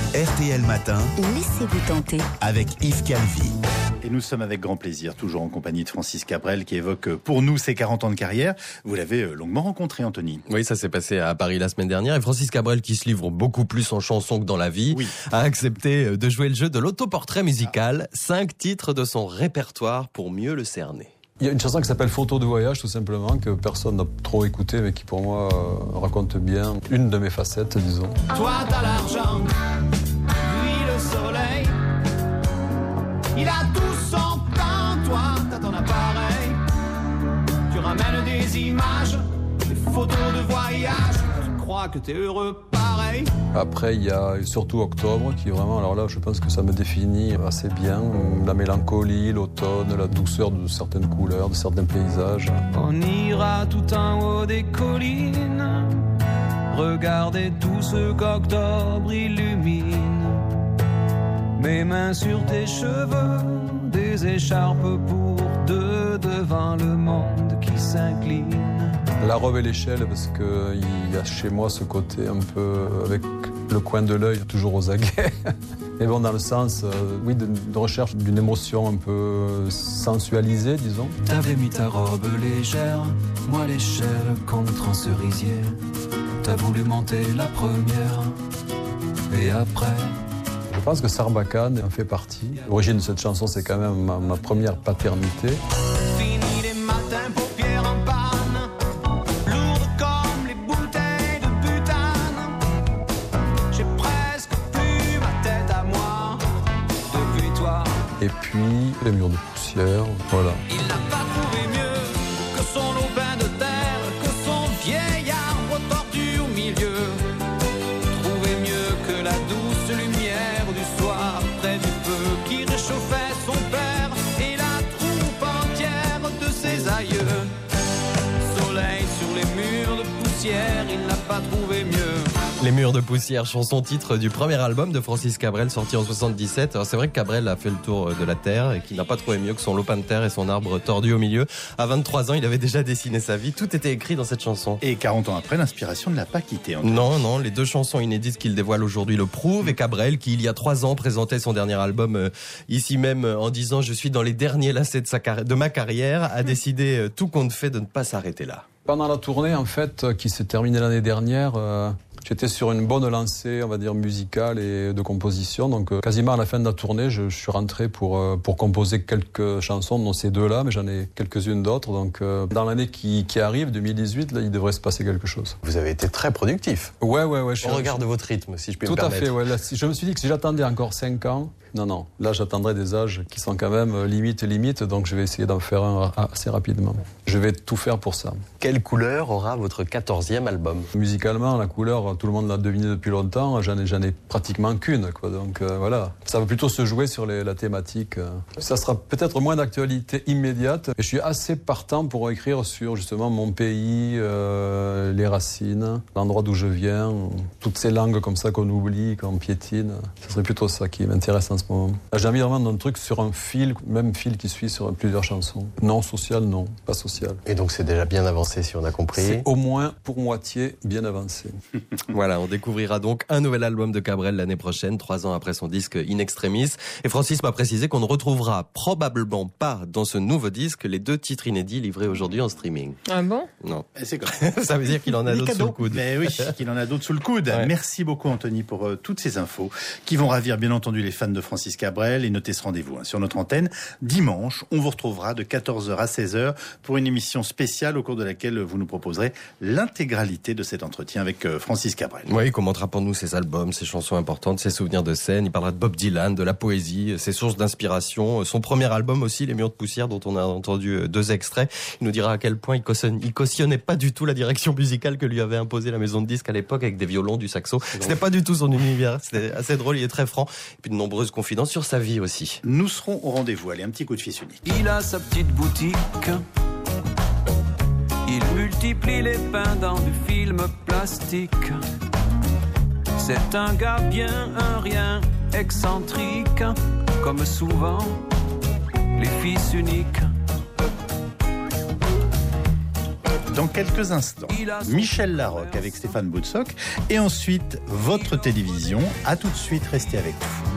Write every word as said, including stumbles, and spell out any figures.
R T L Matin. Laissez-vous tenter. Avec Yves Calvi. Et nous sommes avec grand plaisir, toujours en compagnie de Francis Cabrel, qui évoque pour nous ses quarante ans de carrière. Vous l'avez longuement rencontré, Anthony. Oui, ça s'est passé à Paris la semaine dernière. Et Francis Cabrel, qui se livre beaucoup plus en chansons que dans la vie, oui. a accepté de jouer le jeu de l'autoportrait musical. Cinq titres de son répertoire pour mieux le cerner. Il y a une chanson qui s'appelle Photo de voyage, tout simplement, que personne n'a trop écouté, mais qui pour moi euh, raconte bien une de mes facettes, disons. Toi t'as l'argent, lui le soleil, il a tout son temps, toi t'as ton appareil. Tu ramènes des images, des photos de voyage, tu crois que t'es heureux pareil. Après il y a surtout Octobre, qui vraiment, alors là je pense que ça me définit assez bien. La mélancolie, l'automne, la douceur de certaines couleurs, de certains paysages. On ira tout en haut des collines, regardez tout ce qu'Octobre illumine. Mes mains sur tes cheveux, des écharpes pour deux devant le monde qui s'incline. La robe et l'échelle, parce qu'il y a chez moi ce côté un peu avec le coin de l'œil toujours aux aguets. Et bon, dans le sens, euh, oui, de, de recherche d'une émotion un peu sensualisée, disons. T'avais mis ta robe légère, moi l'échelle contre un cerisier. T'as voulu monter la première, et après... Je pense que Sarbacane en fait partie. L'origine de cette chanson, c'est quand même ma, ma première paternité. Fini les matins, paupières en panne, lourdes comme les bouteilles de butane. J'ai presque plus ma tête à moi, depuis toi. Et puis, les murs de poussière, voilà. Il n'a pas trouvé mieux que son lopin de terre, que son vieil arbre tordu au milieu. Trouvé mieux que la douce lumière du soir près du feu qui réchauffait son père et la troupe entière de ses aïeux. Soleil sur les murs de poussière, il n'a pas trouvé mieux. Les murs de poussière, chanson titre du premier album de Francis Cabrel sorti en soixante-dix-sept. Alors c'est vrai que Cabrel a fait le tour de la terre et qu'il n'a pas trouvé mieux que son lopin de terre et son arbre tordu au milieu. À vingt-trois ans, il avait déjà dessiné sa vie. Tout était écrit dans cette chanson. Et quarante ans après, l'inspiration ne l'a pas quitté. Anthony. Non, non, les deux chansons inédites qu'il dévoile aujourd'hui le prouvent. Et Cabrel, qui il y a trois ans présentait son dernier album euh, ici même euh, en disant « Je suis dans les derniers lacets de, sa car- de ma carrière », a décidé euh, tout compte fait de ne pas s'arrêter là. Pendant la tournée, en fait, qui s'est terminée l'année dernière, euh, j'étais sur une bonne lancée, on va dire, musicale et de composition. Donc, euh, quasiment à la fin de la tournée, je, je suis rentré pour, euh, pour composer quelques chansons, dont ces deux-là, mais j'en ai quelques-unes d'autres. Donc, euh, dans l'année qui, qui arrive, deux mille dix-huit, là, il devrait se passer quelque chose. Vous avez été très productif. Ouais, ouais, ouais. Je Au regard de votre rythme, si je puis Tout me permettre. Tout à fait, ouais. Là, si, je me suis dit que si j'attendais encore cinq ans, non, non, là j'attendrai des âges qui sont quand même limite, limite, donc je vais essayer d'en faire un assez rapidement. Je vais tout faire pour ça. Quelle couleur aura votre quatorzième album ? Musicalement, la couleur, tout le monde l'a deviné depuis longtemps, j'en ai, j'en ai pratiquement qu'une, quoi. Donc euh, voilà, ça va plutôt se jouer sur les, la thématique. Ça sera peut-être moins d'actualité immédiate, mais je suis assez partant pour écrire sur justement mon pays, euh, les racines, l'endroit d'où je viens, toutes ces langues comme ça qu'on oublie, qu'on piétine. Ce serait plutôt ça qui m'intéresse en ce moment. J'ai envie vraiment d'un truc sur un fil, même fil qui suit sur plusieurs chansons. Non social, non, pas social. Et donc c'est déjà bien avancé si on a compris. C'est au moins pour moitié bien avancé. Voilà, on découvrira donc un nouvel album de Cabrel l'année prochaine, trois ans après son disque In Extremis. Et Francis m'a précisé qu'on ne retrouvera probablement pas dans ce nouveau disque les deux titres inédits livrés aujourd'hui en streaming. Ah bon ? Non. C'est quoi ? Ça veut dire qu'il en a d'autres sous le coude. Mais oui, qu'il en a d'autres sous le coude. Ouais. Merci beaucoup Anthony pour euh, toutes ces infos qui vont ravir bien entendu les fans de Francis Cabrel. Et notez ce rendez-vous hein, sur notre antenne. Dimanche, on vous retrouvera de quatorze heures à seize heures pour une émission spéciale au cours de laquelle vous nous proposerez l'intégralité de cet entretien avec euh, Francis Cabrel. Oui, il commentera pour nous ses albums, ses chansons importantes, ses souvenirs de scène. Il parlera de Bob Dylan, de la poésie, ses sources d'inspiration. Son premier album aussi, Les Murs de poussière, dont on a entendu deux extraits. Il nous dira à quel point il cautionne, il cautionnait pas du tout la direction musicale que lui avait imposée la maison de disques à l'époque avec des violons, du saxo. C'était pas du tout son univers. C'était assez drôle, il est très franc. Et puis de nombreuses confidences sur sa vie aussi. Nous serons au rendez-vous. Allez, un petit coup de fils unique. Il a sa petite boutique. Il multiplie les pains dans du film plastique. C'est un gars bien, un rien, excentrique, comme souvent les fils uniques. dans quelques instants. Michel Larocque avec Stéphane Boutsock et ensuite votre télévision. À tout de suite, restez avec nous.